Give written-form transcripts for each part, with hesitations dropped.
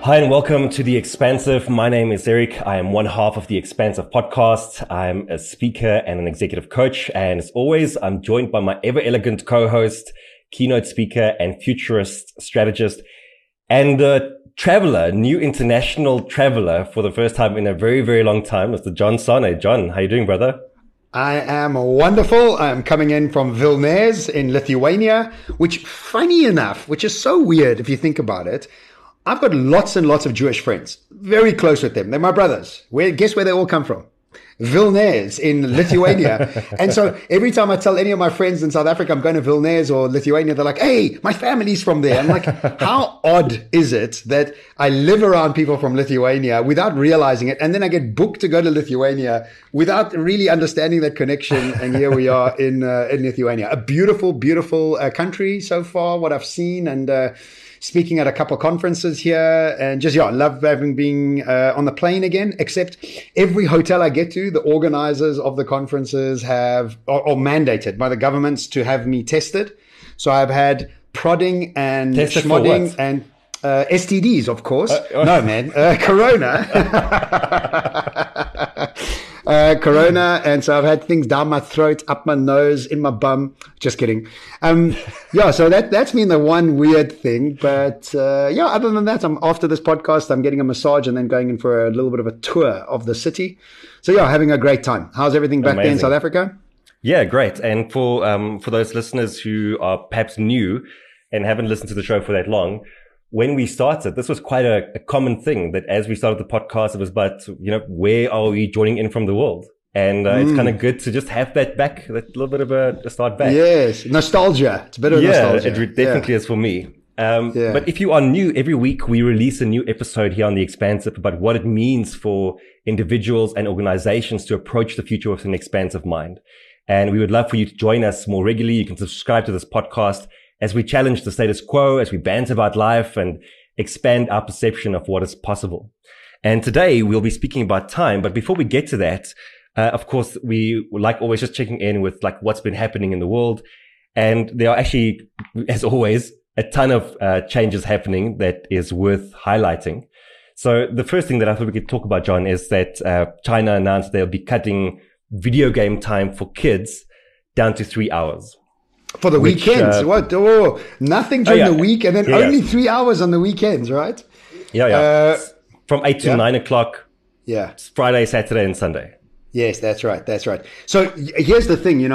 Hi and welcome to The Expansive. My name is Eric. I am one half of The Expansive podcast. I'm a speaker and an executive coach. And as always, I'm joined by my ever elegant co-host, keynote speaker and futurist strategist and traveler, new international traveler for the first time in a very, very long time, Mr. John Sane. John, how you doing, brother? I am wonderful. I'm coming in from Vilnius in Lithuania, which funny enough, which is so weird if you think about it, I've got lots and lots of Jewish friends, very close with them. They're my brothers. Guess where they all come from? Vilnius in Lithuania. And so every time I tell any of my friends in South Africa I'm going to Vilnius or Lithuania, they're like, hey, my family's from there. I'm like, how odd is it that I live around people from Lithuania without realizing it? And then I get booked to go to Lithuania without really understanding that connection. And here we are in Lithuania, a beautiful, beautiful country so far, what I've seen. And speaking at a couple of conferences here, and just, love having been on the plane again, except every hotel I get to, the organizers of the conferences have, or mandated by the governments to have me tested. So I've had prodding and schmodding and STDs, of course. No, man, Corona. Corona, and so I've had things down my throat, up my nose, in my bum. Just kidding. So that's been the one weird thing. But other than that, after this podcast, I'm getting a massage and then going in for a little bit of a tour of the city. So having a great time. How's everything back there in South Africa? Yeah, great. And for those listeners who are perhaps new and haven't listened to the show for that long, when we started, this was quite a common thing that as we started the podcast, it was about, where are we joining in from the world? And it's kind of good to just have that back, that little bit of a start back. Yes, nostalgia. It's a bit of nostalgia. Yeah, it definitely is for me. But if you are new, every week we release a new episode here on The Expansive about what it means for individuals and organizations to approach the future with an expansive mind. And we would love for you to join us more regularly. You can subscribe to this podcast as we challenge the status quo, as we banter about life and expand our perception of what is possible. And today we'll be speaking about time. But before we get to that, of course, we like always just checking in with like what's been happening in the world. And there are actually, as always, a ton of changes happening that is worth highlighting. So the first thing that I thought we could talk about, John, is that China announced they'll be cutting video game time for kids down to 3 hours. For the weekends? What? Oh, nothing during the week and then only 3 hours on the weekends, right? Yeah. From 8 to 9 o'clock. Yeah. Friday, Saturday, and Sunday. Yes, that's right. That's right. So here's the thing,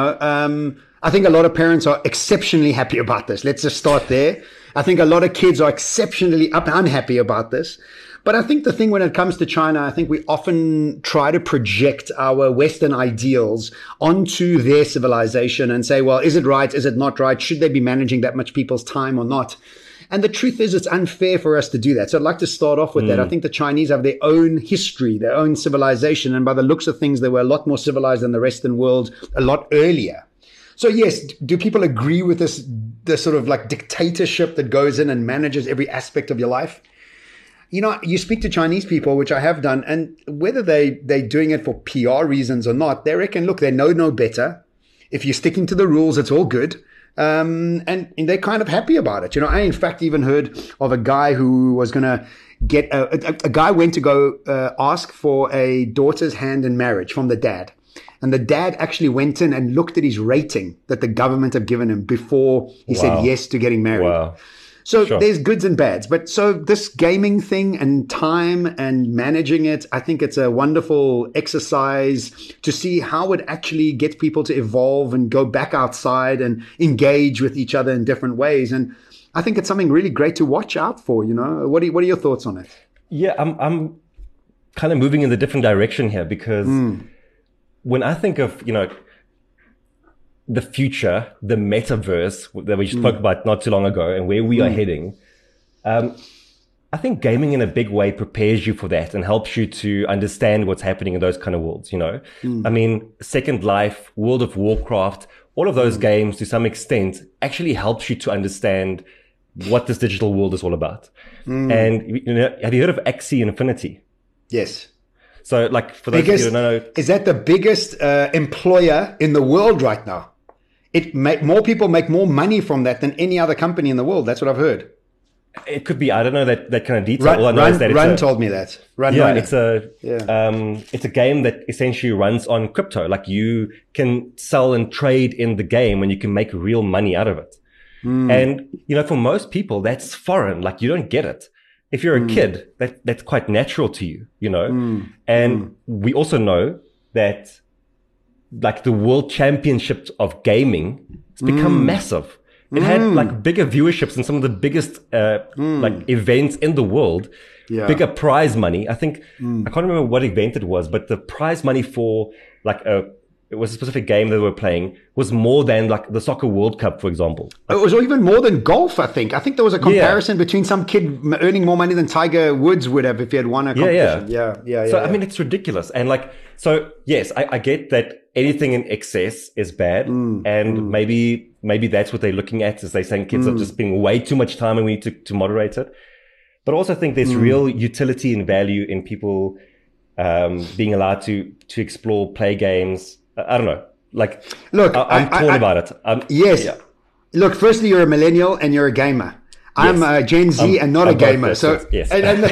I think a lot of parents are exceptionally happy about this. Let's just start there. I think a lot of kids are exceptionally unhappy about this. But I think the thing when it comes to China, I think we often try to project our Western ideals onto their civilization and say, well, is it right? Is it not right? Should they be managing that much people's time or not? And the truth is, it's unfair for us to do that. So I'd like to start off with that. I think the Chinese have their own history, their own civilization. And by the looks of things, they were a lot more civilized than the Western world a lot earlier. So yes, do people agree with this sort of like dictatorship that goes in and manages every aspect of your life? You speak to Chinese people, which I have done, and whether they're doing it for PR reasons or not, they reckon, look, they know no better. If you're sticking to the rules, it's all good. And they're kind of happy about it. I in fact even heard of a guy who was going to get a guy went to go ask for a daughter's hand in marriage from the dad. And the dad actually went in and looked at his rating that the government have given him before he said yes to getting married. Wow. So there's goods and bads. But so this gaming thing and time and managing it, I think it's a wonderful exercise to see how it actually gets people to evolve and go back outside and engage with each other in different ways. And I think it's something really great to watch out for, What are your thoughts on it? Yeah, I'm kind of moving in the different direction here because when I think of, the future, the metaverse that we spoke about not too long ago and where we are heading, I think gaming in a big way prepares you for that and helps you to understand what's happening in those kind of worlds, I mean, Second Life, World of Warcraft, all of those games to some extent actually helps you to understand what this digital world is all about. And, have you heard of Axie Infinity? Yes. So like for those of you who don't know. Is that the biggest employer in the world right now? More people make more money from that than any other company in the world. That's what I've heard. It could be. I don't know that kind of detail. All I know is that Run told me that. It's a game that essentially runs on crypto. Like you can sell and trade in the game and you can make real money out of it. And, for most people, that's foreign. Like you don't get it. If you're a kid, that's quite natural to you, And we also know that like the world championships of gaming, it's become massive. It had like bigger viewerships than some of the biggest like events in the world. Yeah. Bigger prize money. I think I can't remember what event it was, but the prize money for like it was a specific game that we were playing was more than like the Soccer World Cup, for example. It was even more than golf, I think. I think there was a comparison between some kid earning more money than Tiger Woods would have if he had won a competition. So, I mean, it's ridiculous. And like, so yes, I get that anything in excess is bad. And maybe that's what they're looking at, is they're saying kids are just spending way too much time and we need to moderate it. But I also think there's real utility and value in people being allowed to explore, play games. I don't know. Like, look, I'm torn about it. Yes. Yeah. Look, firstly, you're a millennial and you're a gamer. I'm a Gen Z and not a gamer. So, yes.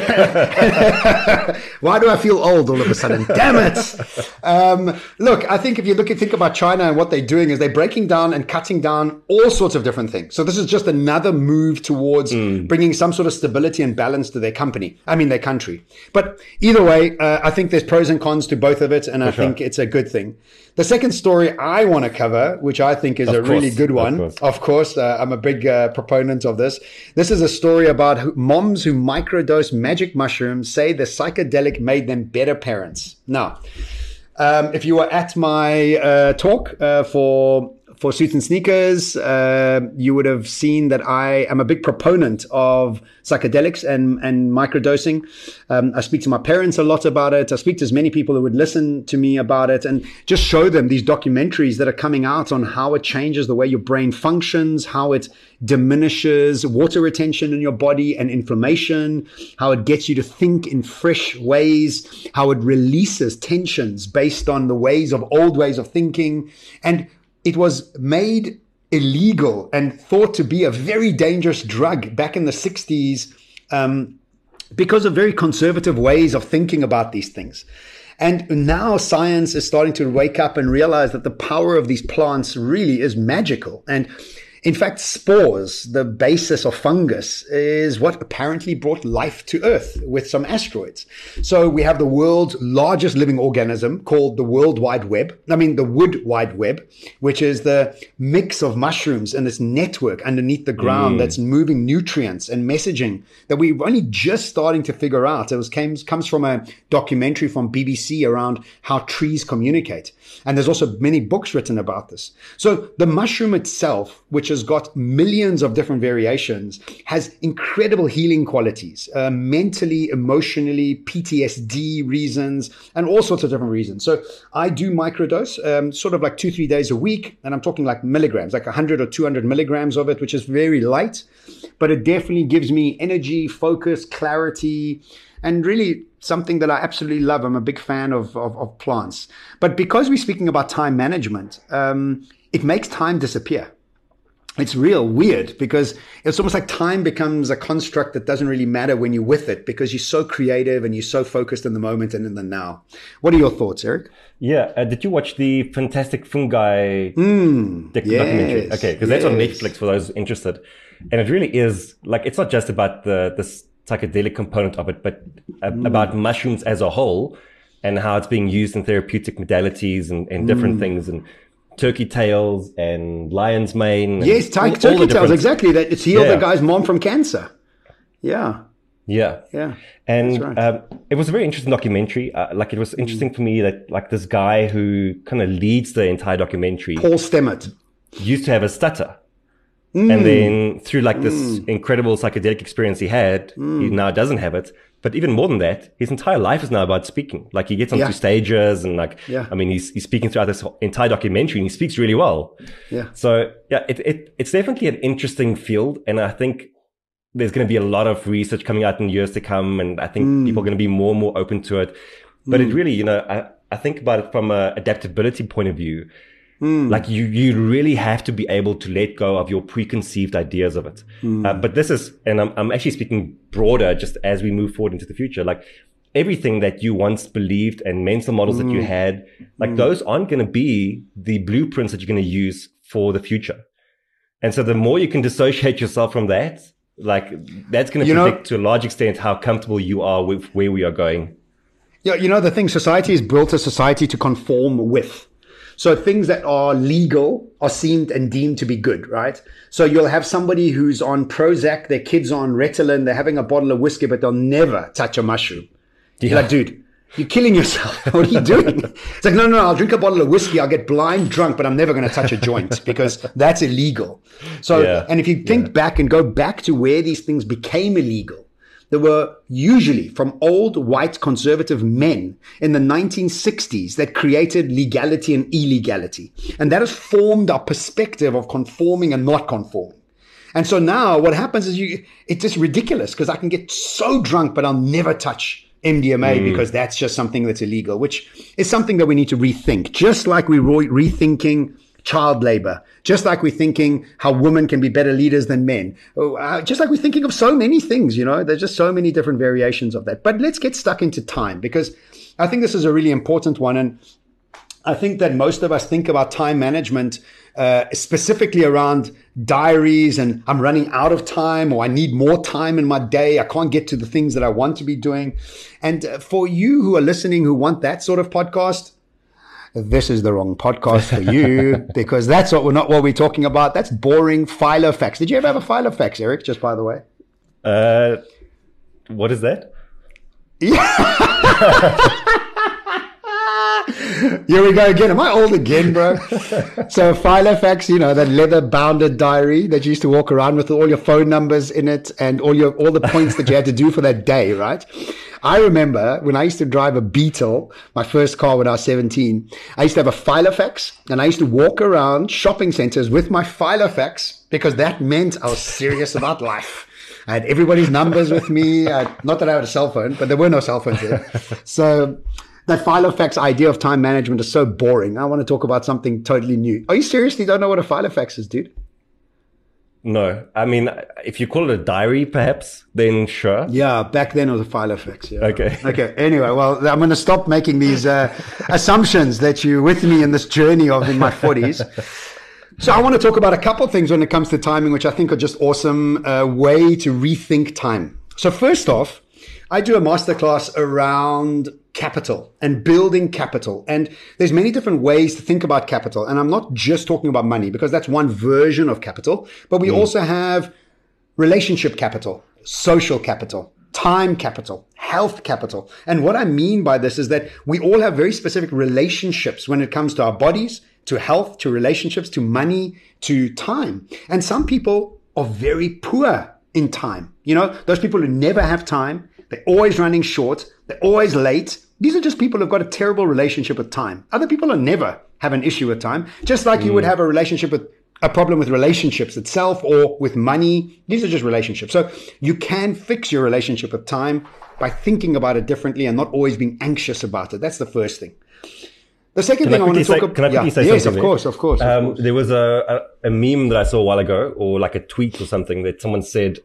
Why do I feel old all of a sudden? Damn it. Look, I think if you think about China and what they're doing is they're breaking down and cutting down all sorts of different things. So this is just another move towards bringing some sort of stability and balance to their country. But either way, I think there's pros and cons to both of it. And I think it's a good thing. The second story I want to cover, which I think is really good one. Of course, I'm a big proponent of this. This is a story about moms who microdose magic mushrooms say the psychedelic made them better parents. Now, if you were at my talk for Suits and Sneakers, you would have seen that I am a big proponent of psychedelics and microdosing. I speak to my parents a lot about it. I speak to as many people who would listen to me about it and just show them these documentaries that are coming out on how it changes the way your brain functions, how it diminishes water retention in your body and inflammation, how it gets you to think in fresh ways, how it releases tensions based on the old ways of thinking. And it was made illegal and thought to be a very dangerous drug back in the 60s because of very conservative ways of thinking about these things. And now science is starting to wake up and realize that the power of these plants really is magical. And in fact, spores, the basis of fungus, is what apparently brought life to Earth with some asteroids. So we have the world's largest living organism called the Wood Wide Web, which is the mix of mushrooms and this network underneath the ground that's moving nutrients and messaging that we're only just starting to figure out. It comes from a documentary from BBC around how trees communicate. And there's also many books written about this. So the mushroom itself, which has got millions of different variations, has incredible healing qualities, mentally, emotionally, PTSD reasons, and all sorts of different reasons. So I do microdose, sort of like 2-3 days a week. And I'm talking like milligrams, like 100 or 200 milligrams of it, which is very light. But it definitely gives me energy, focus, clarity, and really something that I absolutely love. I'm a big fan of plants. But because we're speaking about time management, it makes time disappear. It's real weird because it's almost like time becomes a construct that doesn't really matter when you're with it because you're so creative and you're so focused in the moment and in the now. What are your thoughts, Eric? Yeah. Did you watch the Fantastic Fungi documentary? Okay, because that's on Netflix for those interested. And it really is like, it's not just about the psychedelic component of it, but about mushrooms as a whole and how it's being used in therapeutic modalities and different things, and turkey tails and lion's mane. Yes, turkey tails, exactly. That it's healed the guy's mom from cancer. Yeah. And right. It was a very interesting documentary. Like it was interesting for me that like this guy who kind of leads the entire documentary, Paul Stamets, used to have a stutter. And then through like this incredible psychedelic experience he had, he now doesn't have it. But even more than that, his entire life is now about speaking. Like he gets onto stages and like, I mean, he's speaking throughout this entire documentary and he speaks really well. Yeah. So yeah, it's definitely an interesting field. And I think there's going to be a lot of research coming out in years to come. And I think people are going to be more and more open to it. But it really, I think about it from a adaptability point of view. Like you really have to be able to let go of your preconceived ideas of it. But this is, and I'm actually speaking broader just as we move forward into the future, like everything that you once believed and mental models that you had, like those aren't going to be the blueprints that you're going to use for the future. And so the more you can dissociate yourself from that, like that's going to predict to a large extent how comfortable you are with where we are going. Yeah, the thing, society is built a society to conform with. So things that are legal are seen and deemed to be good, right? So you'll have somebody who's on Prozac, their kid's on Ritalin, they're having a bottle of whiskey, but they'll never touch a mushroom. Yeah. You're like, dude, you're killing yourself. What are you doing? It's like, no, I'll drink a bottle of whiskey, I'll get blind drunk, but I'm never going to touch a joint because that's illegal. So, and if you think back and go back to where these things became illegal, there were usually from old white conservative men in the 1960s that created legality and illegality. And that has formed our perspective of conforming and not conforming. And so now what happens is it's just ridiculous because I can get so drunk, but I'll never touch MDMA because that's just something that's illegal, which is something that we need to rethink. Just like we're rethinking child labor, just like we're thinking how women can be better leaders than men, just like we're thinking of so many things, there's just so many different variations of that. But let's get stuck into time because I think this is a really important one. And I think that most of us think about time management specifically around diaries and I'm running out of time or I need more time in my day. I can't get to the things that I want to be doing. And for you who are listening, who want that sort of podcast, this is the wrong podcast for you because that's not what we're talking about. That's boring Filofax. Did you ever have a Filofax, Eric? Just by the way. What is that? Here we go again. Am I old again, bro? So Filofax, that leather bounded diary that you used to walk around with all your phone numbers in it and all the points that you had to do for that day, right? I remember when I used to drive a Beetle, my first car when I was 17, I used to have a Filofax and I used to walk around shopping centers with my Filofax because that meant I was serious about life. I had everybody's numbers with me. Not that I had a cell phone, but there were no cell phones there. So that Filofax idea of time management is so boring. I want to talk about something totally new. Are you seriously don't know what a Filofax is, dude? No. I mean, if you call it a diary, perhaps, then sure. Yeah, back then it was a Filofax. Yeah. Okay. Anyway, well, I'm going to stop making these assumptions that you're with me in this journey in my 40s. So I want to talk about a couple of things when it comes to timing, which I think are just awesome way to rethink time. So first off, I do a masterclass around capital and building capital. And there's many different ways to think about capital. And I'm not just talking about money because that's one version of capital, but we also have relationship capital, social capital, time capital, health capital. And what I mean by this is that we all have very specific relationships when it comes to our bodies, to health, to relationships, to money, to time. And some people are very poor in time. Those people who never have time, they're always running short, they're always late. These are just people who've got a terrible relationship with time. Other people will never have an issue with time, just like you would have a problem with relationships itself or with money. These are just relationships. So you can fix your relationship with time by thinking about it differently and not always being anxious about it. That's the first thing. The second thing I want to talk about. Can I quickly say something? Yes, of course. There was a meme that I saw a while ago, or like a tweet or something that someone said,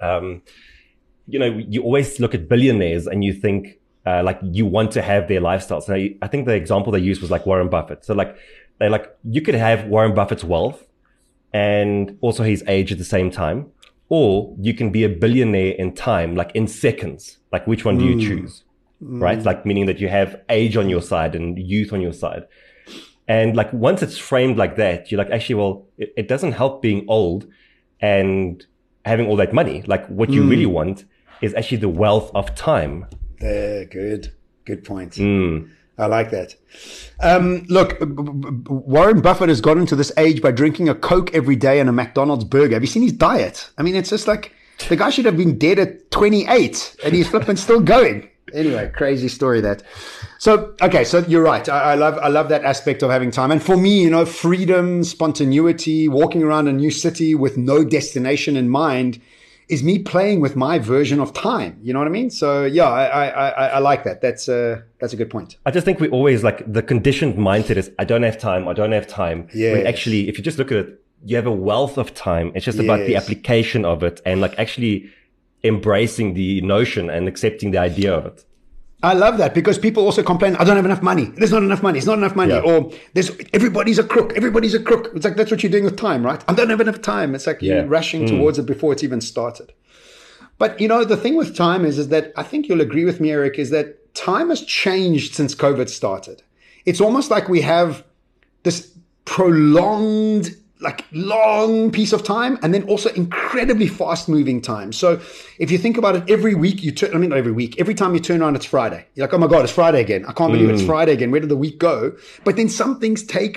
you always look at billionaires and you think, like you want to have their lifestyle. So I think the example they used was like Warren Buffett. So you could have Warren Buffett's wealth and also his age at the same time, or you can be a billionaire in time, like in seconds. Like which one do you choose? Right? Like meaning that you have age on your side and youth on your side. And like once it's framed like that, you're like, actually, well, it doesn't help being old and having all that money. Like what you really want is actually the wealth of time. Good point. I like that. Look, Warren Buffett has gotten to this age by drinking a Coke every day and a McDonald's burger. Have you seen his diet? I mean, it's just like the guy should have been dead at 28 and he's flipping still going. Anyway, crazy story that. So, okay, so you're right. I love that aspect of having time. And for me, freedom, spontaneity, walking around a new city with no destination in mind is me playing with my version of time. You know what I mean? So yeah, I like that. That's a good point. I just think we always like the conditioned mindset is I don't have time. Yeah. When actually, if you just look at it, you have a wealth of time. It's just about the application of it and like actually embracing the notion and accepting the idea of it. I love that because people also complain, I don't have enough money. There's not enough money. It's not enough money. Yeah. Or everybody's a crook. Everybody's a crook. It's like, that's what you're doing with time, right? I don't have enough time. It's like you're rushing towards it before it's even started. But, you know, the thing with time is that I think you'll agree with me, Eric, is that time has changed since COVID started. It's almost like we have this prolonged, like long piece of time and then also incredibly fast moving time. So if you think about it, every time you turn around, it's Friday. You're like, oh my God, it's Friday again. I can't believe it's Friday again. Where did the week go? But then some things take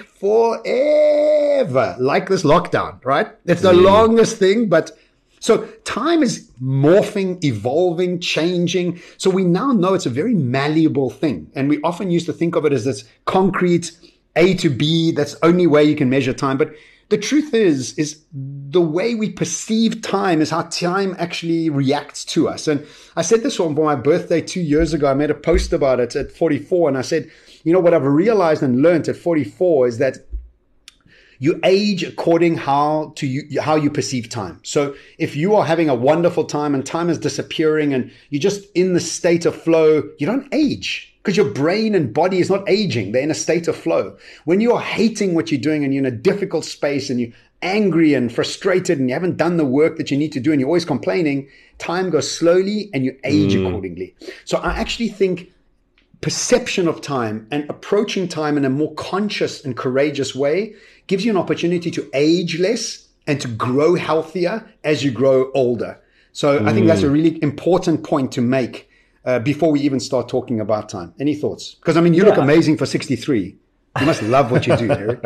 forever, like this lockdown, right? It's the longest thing, but so time is morphing, evolving, changing. So we now know it's a very malleable thing. And we often used to think of it as this concrete A to B. That's the only way you can measure time. But the truth is the way we perceive time is how time actually reacts to us. And I said this on my birthday 2 years ago. I made a post about it at 44. And I said, you know, what I've realized and learned at 44 is that you age according how you perceive time. So if you are having a wonderful time and time is disappearing and you're just in the state of flow, you don't age. Because your brain and body is not aging. They're in a state of flow. When you are hating what you're doing and you're in a difficult space and you're angry and frustrated and you haven't done the work that you need to do and you're always complaining, time goes slowly and you age accordingly. So I actually think perception of time and approaching time in a more conscious and courageous way gives you an opportunity to age less and to grow healthier as you grow older. So I think that's a really important point to make. Before we even start talking about time. Any thoughts? Because, I mean, you look amazing for 63. You must love what you do, Eric.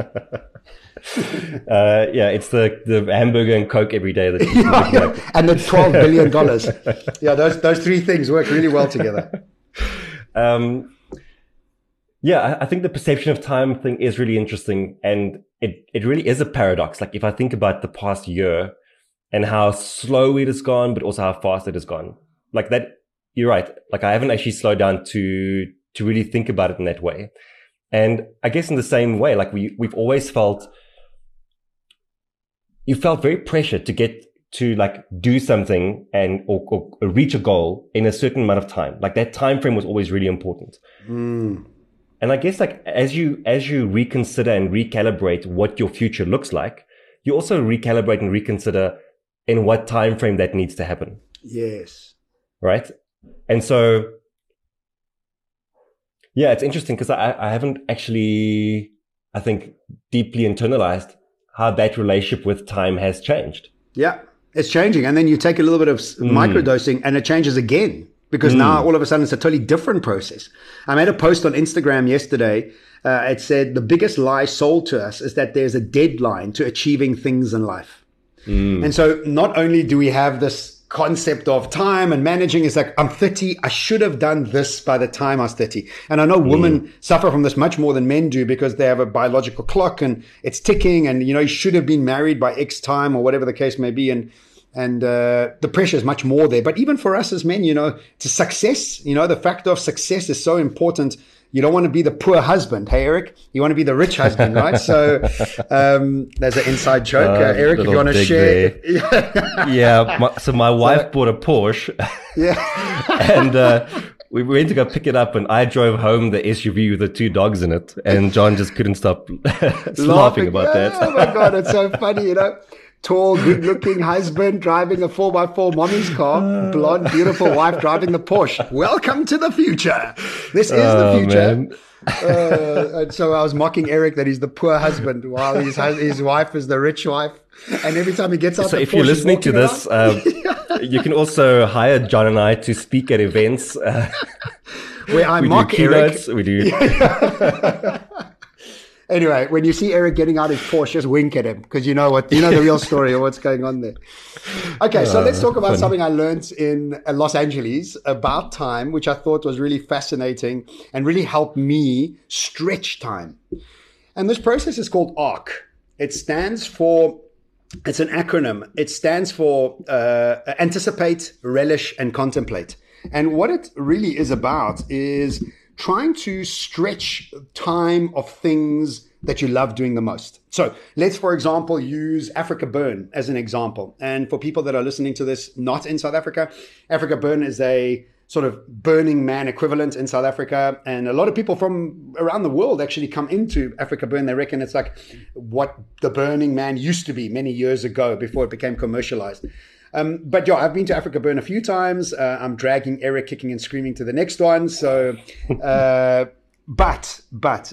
It's the hamburger and Coke every day. That and the $12 billion. Yeah, those three things work really well together. I think the perception of time thing is really interesting. And it really is a paradox. Like if I think about the past year and how slow it has gone, but also how fast it has gone. Like that. You're right. Like I haven't actually slowed down to really think about it in that way. And I guess in the same way, like we've always you felt very pressured to get to like do something and or reach a goal in a certain amount of time. Like that time frame was always really important. And I guess like as you reconsider and recalibrate what your future looks like, you also recalibrate and reconsider in what time frame that needs to happen. Yes. Right. And so, yeah, it's interesting because I haven't actually, I think, deeply internalized how that relationship with time has changed. Yeah, it's changing. And then you take a little bit of microdosing and it changes again because now all of a sudden it's a totally different process. I made a post on Instagram yesterday. It said the biggest lie sold to us is that there's a deadline to achieving things in life. And so not only do we have this concept of time and managing is like, I'm 30, I should have done this by the time I was 30. And I know women suffer from this much more than men do because they have a biological clock and it's ticking and, you know, you should have been married by X time or whatever the case may be. And the pressure is much more there. But even for us as men, you know, to success, you know, the factor of success is so important. You don't want to be the poor husband. Hey, Eric, you want to be the rich husband, right? So, there's an inside joke. Eric, if you want to share. So my wife bought a Porsche. And, we went to go pick it up and I drove home the SUV with the two dogs in it. And John just couldn't stop laughing about that. Oh my God. It's so funny, you know. Tall, good-looking husband driving a 4x4 mommy's car, blonde, beautiful wife driving the Porsche. Welcome to the future. This is the future. And so I was mocking Eric that he's the poor husband while his wife is the rich wife. And every time he gets out, so if you're listening to this, you can also hire John and I to speak at events where I mock Eric. We do. Anyway, when you see Eric getting out his Porsche, just wink at him because you know the real story of what's going on there. Okay, so let's talk about something I learned in Los Angeles about time, which I thought was really fascinating and really helped me stretch time. And this process is called ARC. It stands for It's an acronym. It stands for anticipate, relish, and contemplate. And what it really is about is trying to stretch time of things that you love doing the most. So let's, for example, use Africa Burn as an example. And for people that are listening to this not in South Africa, Africa Burn is a sort of Burning Man equivalent in South Africa. And a lot of people from around the world actually come into Africa Burn. They reckon it's like what the Burning Man used to be many years ago before it became commercialized. But yeah, I've been to Africa Burn a few times. I'm dragging Eric kicking and screaming to the next one. So, but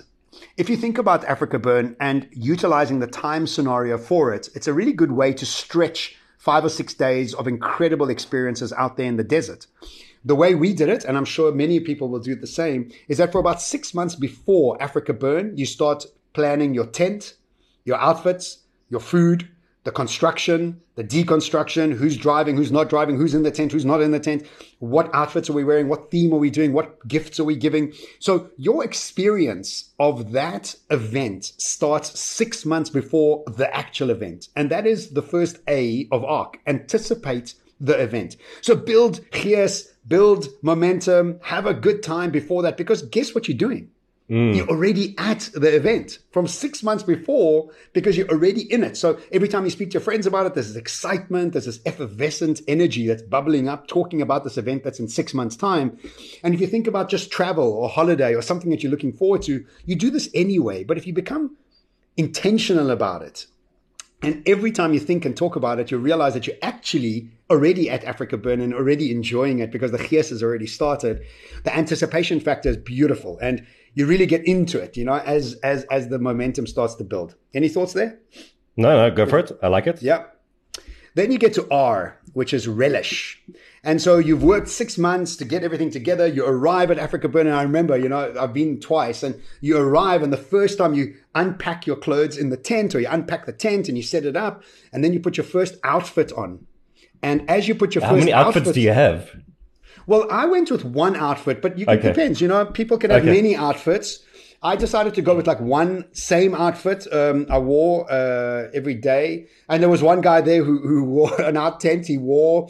if you think about Africa Burn and utilizing the time scenario for it, it's a really good way to stretch 5 or 6 days of incredible experiences out there in the desert. The way we did it, and I'm sure many people will do the same, is that for about 6 months before Africa Burn, you start planning your tent, your outfits, your food, the construction, the deconstruction, who's driving, who's not driving, who's in the tent, who's not in the tent, what outfits are we wearing, what theme are we doing, what gifts are we giving. So your experience of that event starts 6 months before the actual event. And that is the first A of ARC, anticipate the event. So build gees, build momentum, have a good time before that, because guess what you're doing? You're already at the event from 6 months before because you're already in it. So every time you speak to your friends about it, there's this excitement, there's this effervescent energy that's bubbling up, talking about this event that's in 6 months' time. And if you think about just travel or holiday or something that you're looking forward to, you do this anyway. But if you become intentional about it, and every time you think and talk about it, you realize that you're actually already at Africa Burn and already enjoying it because the gees has already started. The anticipation factor is beautiful. And you really get into it, you know, as the momentum starts to build. Any thoughts there? No, go for it. I like it. Yeah. Then you get to R, which is relish. And so you've worked 6 months to get everything together. You arrive at Africa Burn. And I remember, you know, I've been twice, and you arrive, and the first time you unpack your clothes in the tent, or you unpack the tent and you set it up, and then you put your first outfit on. And as you put your How many outfits do you have? Well, I went with one outfit, but it depends. You know, people can have many outfits. I decided to go with like one same outfit I wore every day. And there was one guy there who wore an out tent. He wore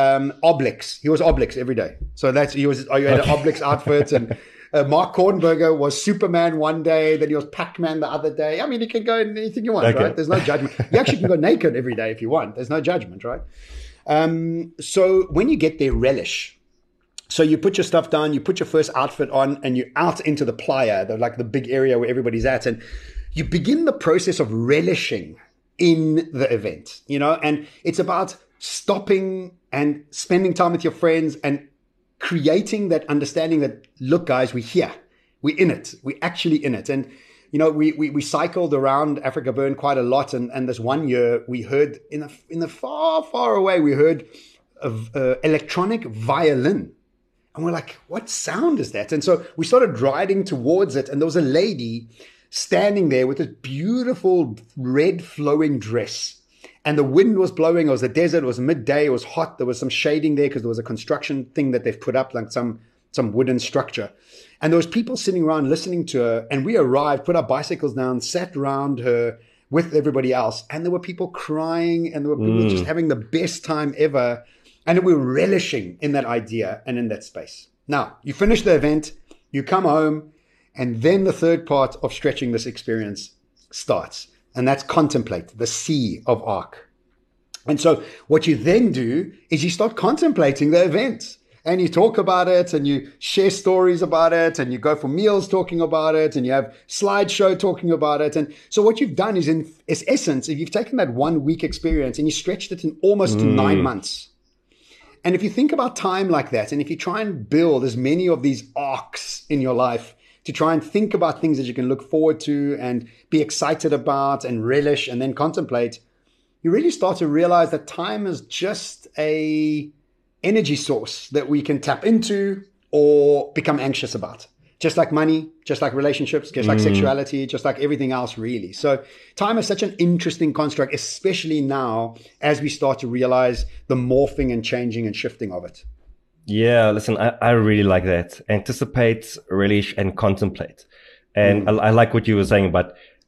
Obelix. He was Obelix every day. So you had an Obelix outfit. And Mark Kornberger was Superman one day. Then he was Pac-Man the other day. I mean, you can go in anything you want, right? There's no judgment. You actually can go naked every day if you want. There's no judgment, right? So when you get there, relish. So you put your stuff down, you put your first outfit on, and you're out into the playa, the big area where everybody's at. And you begin the process of relishing in the event, you know, and it's about stopping and spending time with your friends and creating that understanding that, look, guys, we're here, we're in it, we're actually in it. And, you know, we cycled around Africa Burn quite a lot. And this one year we heard in the far, far away, we heard of electronic violin. And we're like, what sound is that? And so we started riding towards it. And there was a lady standing there with this beautiful red flowing dress. And the wind was blowing. It was a desert. It was midday. It was hot. There was some shading there because there was a construction thing that they've put up, like some wooden structure. And there was people sitting around listening to her. And we arrived, put our bicycles down, sat around her with everybody else. And there were people crying, and there were people just having the best time ever. And we were relishing in that idea and in that space. Now, you finish the event, you come home, and then the third part of stretching this experience starts. And that's contemplate, the C of ARC. And so what you then do is you start contemplating the event. And you talk about it, and you share stories about it, and you go for meals talking about it, and you have slideshow talking about it. And so what you've done is, in its essence, if you've taken that 1 week experience and you stretched it in almost 9 months. And if you think about time like that, and if you try and build as many of these arcs in your life to try and think about things that you can look forward to and be excited about and relish and then contemplate, you really start to realize that time is just a energy source that we can tap into or become anxious about. Just like money, just like relationships, just like sexuality, just like everything else, really. So time is such an interesting construct, especially now as we start to realize the morphing and changing and shifting of it. Yeah, listen, I really like that. Anticipate, relish, and contemplate. And I like what you were saying about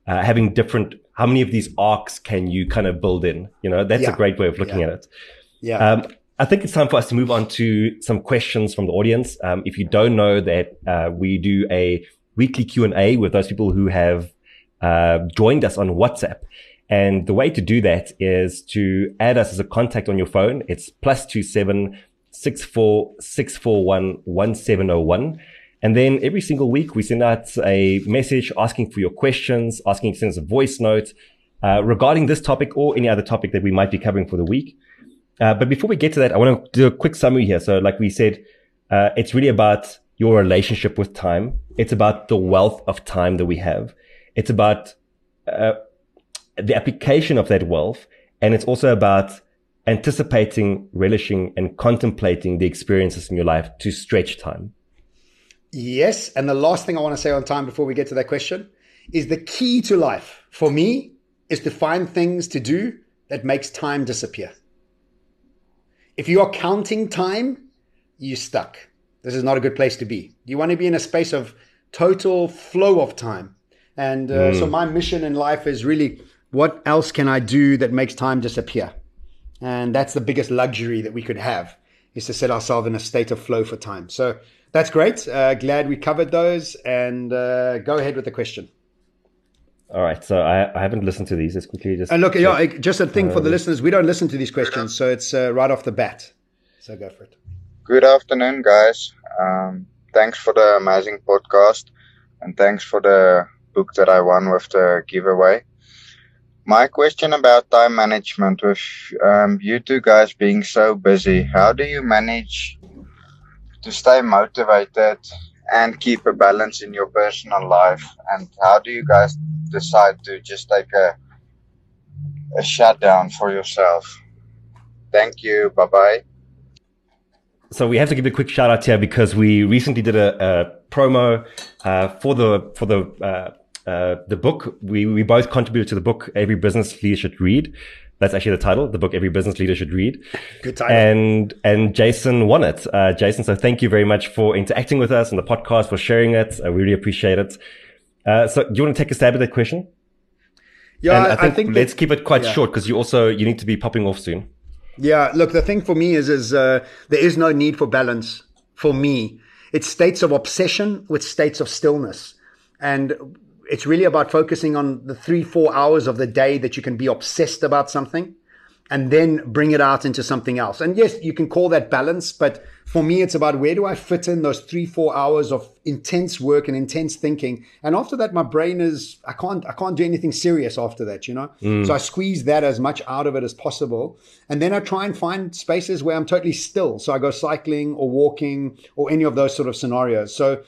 having different, how many of these arcs can you kind of build in? That's a great way of looking at it. Yeah. I think it's time for us to move on to some questions from the audience. If you don't know that, we do a weekly Q&A with those people who have joined us on WhatsApp. And the way to do that is to add us as a contact on your phone. It's +27 64 641 1701. And then every single week we send out a message asking for your questions, asking you to send us a voice note regarding this topic or any other topic that we might be covering for the week. But before we get to that, I want to do a quick summary here. So like we said, it's really about your relationship with time. It's about the wealth of time that we have. It's about the application of that wealth. And it's also about anticipating, relishing, and contemplating the experiences in your life to stretch time. Yes. And the last thing I want to say on time before we get to that question is the key to life for me is to find things to do that makes time disappear. If you are counting time, you're stuck. This is not a good place to be. You want to be in a space of total flow of time. And so my mission in life is really, what else can I do that makes time disappear? And that's the biggest luxury that we could have, is to set ourselves in a state of flow for time. So that's great. Glad we covered those. And go ahead with the question. All right. So I haven't listened to these. Let's quickly just... And look, just a thing for the listeners, we don't listen to these questions. So it's right off the bat. So go for it. Good afternoon, guys. Thanks for the amazing podcast. And thanks for the book that I won with the giveaway. My question about time management, with you two guys being so busy, how do you manage to stay motivated and keep a balance in your personal life? And how do you guys decide to just take a shutdown for yourself? Thank you. Bye-bye. So we have to give a quick shout out here because we recently did a promo for the book. We both contributed to the book Every Business Leader Should Read. That's actually the title, the book Every Business Leader Should Read. Good title. And Jason won it. Jason, so thank you very much for interacting with us on the podcast, for sharing it. I really appreciate it. So do you want to take a stab at that question? Yeah, and I think let's keep it quite short because you need to be popping off soon. Yeah, look, the thing for me is there is no need for balance for me. It's states of obsession with states of stillness. And it's really about focusing on the 3-4 hours of the day that you can be obsessed about something and then bring it out into something else. And yes, you can call that balance, but for me, it's about where do I fit in those 3-4 hours of intense work and intense thinking. And after that, my brain I can't do anything serious after that, So I squeeze that as much out of it as possible. And then I try and find spaces where I'm totally still. So I go cycling or walking or any of those sort of scenarios. So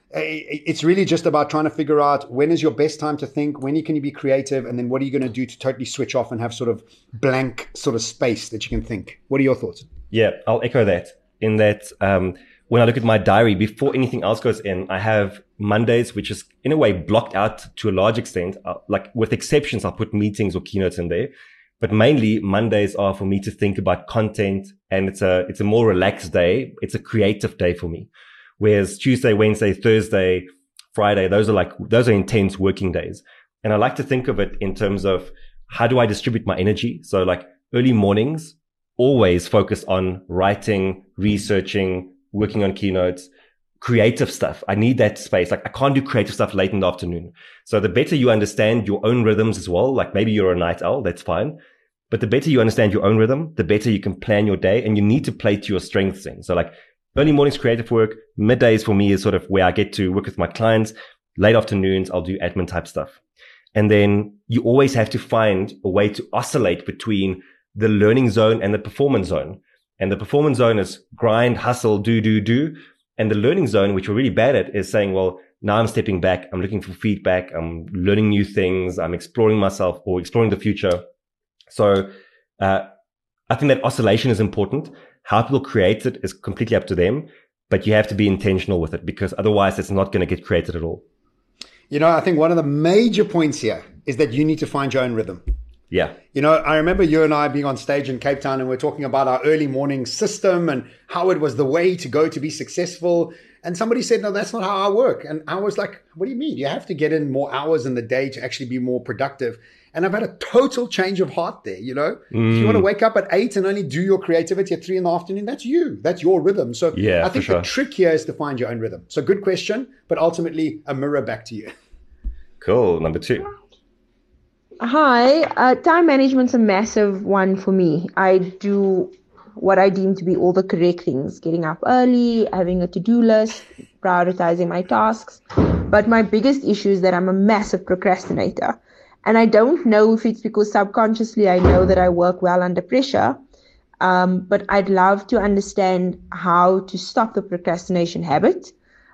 it's really just about trying to figure out when is your best time to think, when can you be creative, and then what are you going to do to totally switch off and have sort of blank sort of space that you can think. What are your thoughts? Yeah, I'll echo that. In that, when I look at my diary, before anything else goes in, I have Mondays, which is in a way blocked out to a large extent. Like with exceptions, I'll put meetings or keynotes in there. But mainly Mondays are for me to think about content, and it's a more relaxed day. It's a creative day for me. Whereas Tuesday, Wednesday, Thursday, Friday, those are intense working days. And I like to think of it in terms of how do I distribute my energy? So like early mornings, always focus on writing, researching, working on keynotes, creative stuff. I need that space. Like I can't do creative stuff late in the afternoon. So the better you understand your own rhythms as well, like maybe you're a night owl, that's fine. But the better you understand your own rhythm, the better you can plan your day, and you need to play to your strengths in. So like early mornings, creative work. Middays for me is sort of where I get to work with my clients. Late afternoons, I'll do admin type stuff. And then you always have to find a way to oscillate between the learning zone and the performance zone. And the performance zone is grind, hustle, do. And the learning zone, which we're really bad at, is saying, well, now I'm stepping back. I'm looking for feedback. I'm learning new things. I'm exploring myself or exploring the future. So I think that oscillation is important. How people create it is completely up to them, but you have to be intentional with it because otherwise it's not going to get created at all. I think one of the major points here is that you need to find your own rhythm. Yeah. You know, I remember you and I being on stage in Cape Town and we're talking about our early morning system and how it was the way to go to be successful. And somebody said, no, that's not how I work. And I was like, what do you mean? You have to get in more hours in the day to actually be more productive. And I've had a total change of heart there, you know? If you want to wake up at 8 and only do your creativity at 3 in the afternoon, that's you. That's your rhythm. So I think the trick here is to find your own rhythm. So good question, but ultimately a mirror back to you. Cool. Number 2. Hi. Time management's a massive one for me. I do what I deem to be all the correct things. Getting up early, having a to-do list, prioritizing my tasks. But my biggest issue is that I'm a massive procrastinator. And I don't know if it's because subconsciously I know that I work well under pressure, but I'd love to understand how to stop the procrastination habit,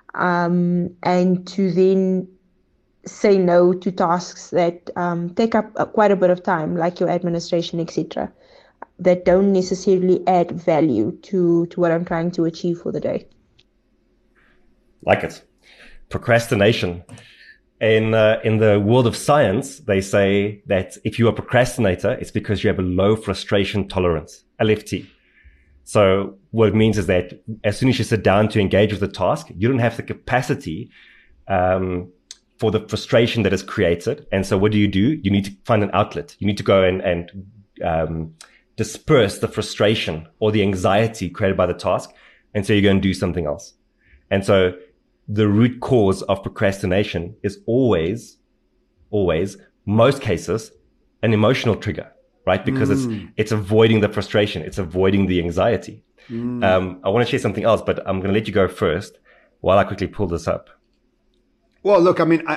and to then say no to tasks that take up quite a bit of time, like your administration, etc., that don't necessarily add value to what I'm trying to achieve for the day. Like it. Procrastination. In the world of science, they say that if you're a procrastinator, it's because you have a low frustration tolerance, LFT. So what it means is that as soon as you sit down to engage with the task, you don't have the capacity for the frustration that is created. And so what do? You need to find an outlet. You need to go and disperse the frustration or the anxiety created by the task. And so you go and do something else. And so the root cause of procrastination is always, most cases, an emotional trigger, right? Because it's avoiding the frustration. It's avoiding the anxiety. I want to share something else, but I'm going to let you go first while I quickly pull this up. Well, look, I mean,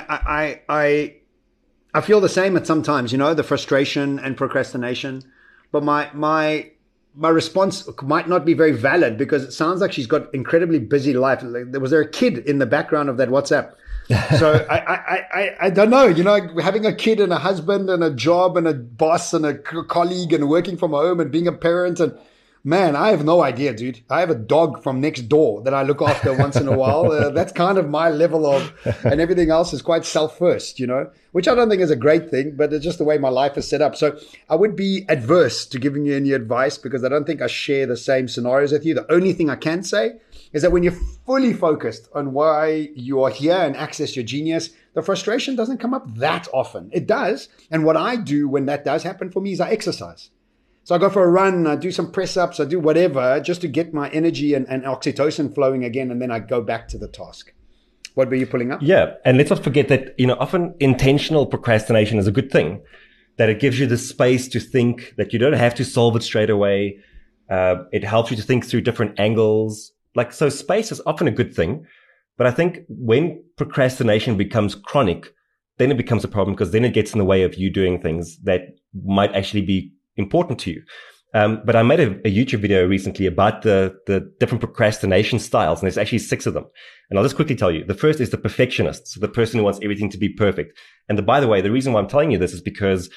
I feel the same at sometimes, you know, the frustration and procrastination, but my response might not be very valid because it sounds like she's got incredibly busy life. Like, was there a kid in the background of that WhatsApp? So I don't know, you know, having a kid and a husband and a job and a boss and a colleague and working from home and being a parent, and man, I have no idea, dude. I have a dog from next door that I look after once in a while. That's kind of my level of, and everything else is quite self-first, you know, which I don't think is a great thing, but it's just the way my life is set up. So I would be adverse to giving you any advice because I don't think I share the same scenarios with you. The only thing I can say is that when you're fully focused on why you are here and access your genius, the frustration doesn't come up that often. It does. And what I do when that does happen for me is I exercise. So I go for a run, I do some press ups, I do whatever just to get my energy and oxytocin flowing again. And then I go back to the task. What were you pulling up? Yeah. And let's not forget that, you know, often intentional procrastination is a good thing, that it gives you the space to think, that you don't have to solve it straight away. It helps you to think through different angles. Like, so space is often a good thing. But I think when procrastination becomes chronic, then it becomes a problem because then it gets in the way of you doing things that might actually be important to you. But I made a YouTube video recently about the different procrastination styles, and there's actually 6 of them. And I'll just quickly tell you. The first is the perfectionist, so the person who wants everything to be perfect. And by the way, the reason why I'm telling you this is because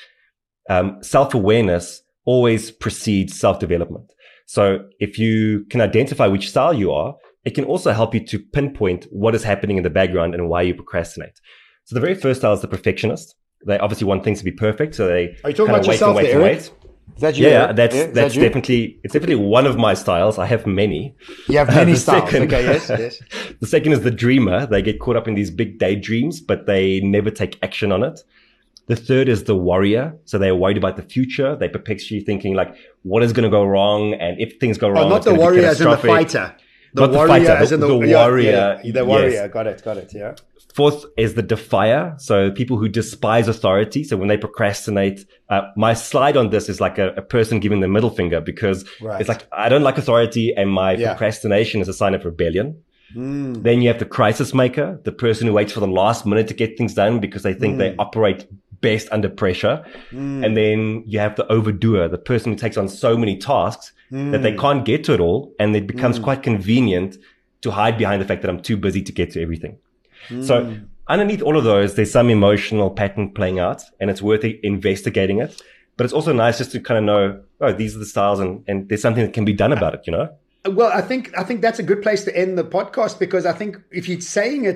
self-awareness always precedes self-development. So if you can identify which style you are, it can also help you to pinpoint what is happening in the background and why you procrastinate. So the very first style is the perfectionist. They obviously want things to be perfect, so they are you talking about yourself there, Eric? Is that you? Yeah, that's definitely one of my styles. I have many. You have many styles. Okay, yes. The second is the dreamer. They get caught up in these big daydreams, but they never take action on it. The third is the warrior. So they're worried about the future. They're perpetually thinking like, what is going to go wrong? And if things go wrong, not the warrior as in the fighter. The warrior as in the warrior. The warrior. Yes. Got it. Yeah. Fourth is the defier. So people who despise authority. So when they procrastinate, my slide on this is like a person giving the middle finger because it's like, I don't like authority and my procrastination is a sign of rebellion. Then you have the crisis maker, the person who waits for the last minute to get things done because they think they operate best under pressure. And then you have the overdoer, the person who takes on so many tasks that they can't get to it all. And it becomes quite convenient to hide behind the fact that I'm too busy to get to everything. So underneath all of those, there's some emotional pattern playing out and it's worth investigating it. But it's also nice just to kind of know, oh, these are the styles and there's something that can be done about it, you know? Well, I think that's a good place to end the podcast because I think if you're saying it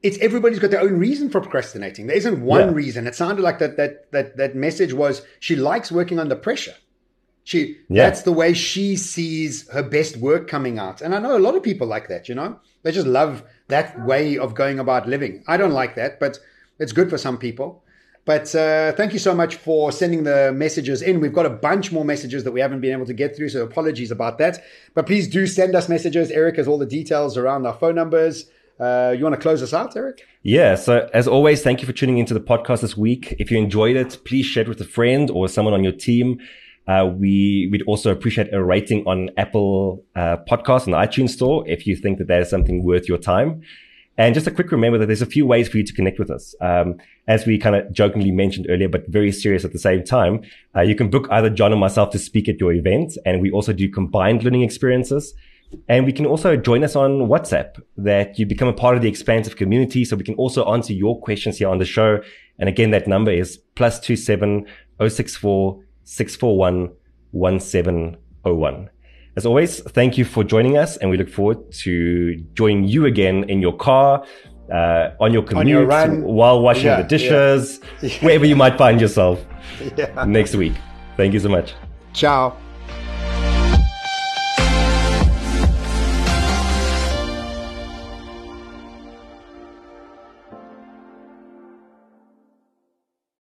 it's everybody's got their own reason for procrastinating. There isn't one reason. It sounded like that message was she likes working under pressure. That's the way she sees her best work coming out. And I know a lot of people like that, you know. They just love that way of going about living. I don't like that, but it's good for some people. But thank you so much for sending the messages in. We've got a bunch more messages that we haven't been able to get through, so apologies about that. But please do send us messages. Eric has all the details around our phone numbers. You want to close us out, Eric? Yeah. So as always, thank you for tuning into the podcast this week. If you enjoyed it, please share it with a friend or someone on your team. We'd also appreciate a rating on Apple Podcasts and the iTunes Store if you think that is something worth your time. And just a quick reminder that there's a few ways for you to connect with us. As we kind of jokingly mentioned earlier, but very serious at the same time, you can book either John or myself to speak at your event. And we also do combined learning experiences. And we can also join us on WhatsApp, that you become a part of the expansive community. So we can also answer your questions here on the show. And again, that number is +27 064 641 1701. As always, thank you for joining us, and we look forward to joining you again in your car, on your commute, on your run, while washing the dishes, wherever you might find yourself next week. Thank you so much. Ciao.